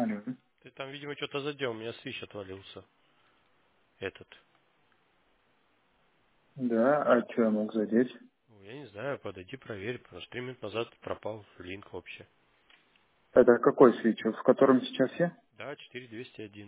Алло. Ты там, видимо, что-то задел, у меня свич отвалился. Этот. Да, а что я мог задеть? Ну, я не знаю, подойди проверь, потому что 3 минут назад пропал линк вообще. Это какой свич? В котором сейчас я? Да, 4201.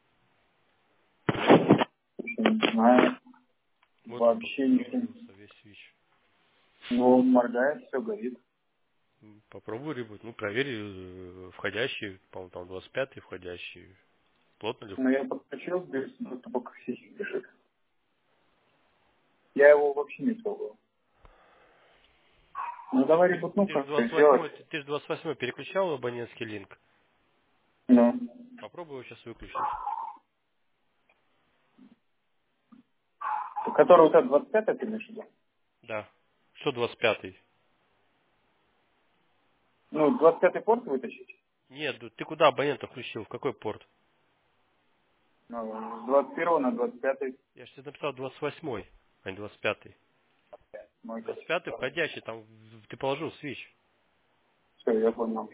Не знаю. Вот он Вообще не знаю. загрузился, весь свич. Ну, он моргает, все горит. Попробуй ребут. Ну, проверь входящий, по-моему, там 25-й входящий. Плотно ли? Но я подключил, без доступа к сети бежит. Я его вообще не трогал. Ну, давай ребутну, Ты же как-то 28-й, сделать. ты же 28-й переключал абонентский линк. Ну. Попробуй его сейчас выключить. Который у тебя 25 ты имеешь в виду? Да. Что 25-й? Ну, 25 порт вытащить? Нет, ты куда абонента включил? В какой порт? Ну, с 21 на 25. Я же тебе написал 28-й, а не 25-й. Мой как. 25-й входящий, там ты положил свич. Все, я понял.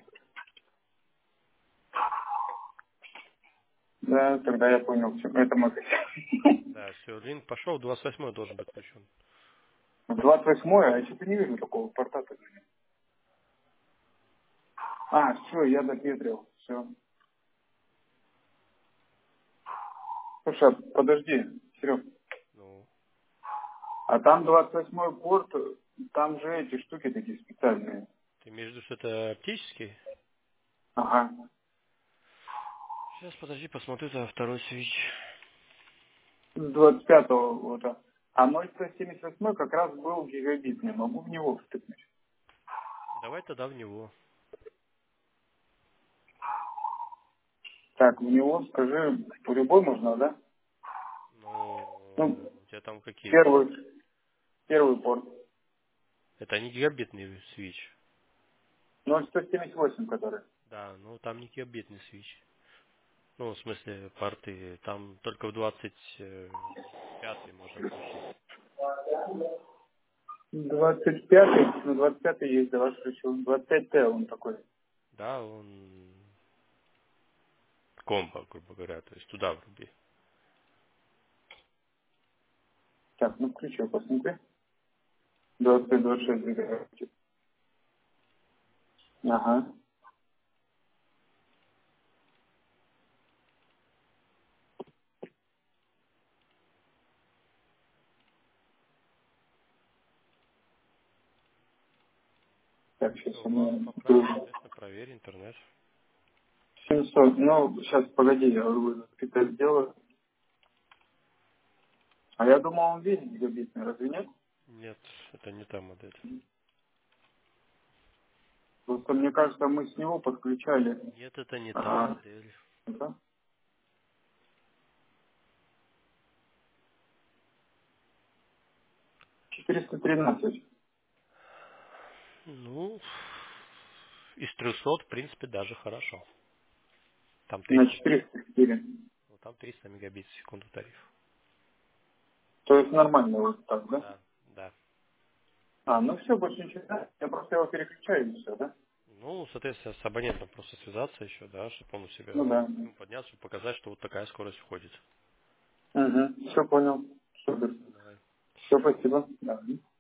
Да, тогда я понял, все. Это мой косяк. Да, все, линк пошел, 28-й должен быть включен. 28-е, а я что-то не вижу такого порта-то. А, все, я допетрил. Все. Слушай, а подожди, Серег. Ну, А там 28-й порт, там же эти штуки такие специальные. ты имеешь в виду, что это оптический? Ага. Сейчас, подожди, посмотрю за второй свич. С 25-го вот. А 0,178 как раз был гигабитный. Могу в него вступить. Давай тогда в него. Так, в него скажи, по любой можно, да? Ну, Ну, у тебя там какие? первый порт. Это не гигабитный свич. 0,178, который. Да, ну там не гигабитный свич. Ну, в смысле, порты. Там только в 25-й можно включить. 25-й, ну 25-й есть, давай включу. 25Т он такой. Да, он комбо, грубо говоря, то есть туда вруби. Так, ну включу, посмотри. 25-26 гигабайт. Ага. Так, сейчас Все, у базу меня поправь, соответственно, проверь интернет. 700. Ну, сейчас, погоди, я говорю, это сделаю. А я думал, он весь гигабитный, разве нет? Нет, это не та модель. Просто мне кажется, мы с него подключали. Нет, это не та А, модель. да? 413. Ну, из 300, в принципе, даже хорошо. Там На 300, 404. ну, там 300 мегабит в секунду тариф. То есть нормально вот так, да? Да, да. А, ну все, больше ничего. Да? Я просто его переключаю и все, да? Ну, соответственно, с абонентом просто связаться еще, да, чтобы он у себя, Ну ну, да. к нему подняться, чтобы показать, что вот такая скорость входит. Угу. Все понял. Супер. Давай. Все, спасибо. Да.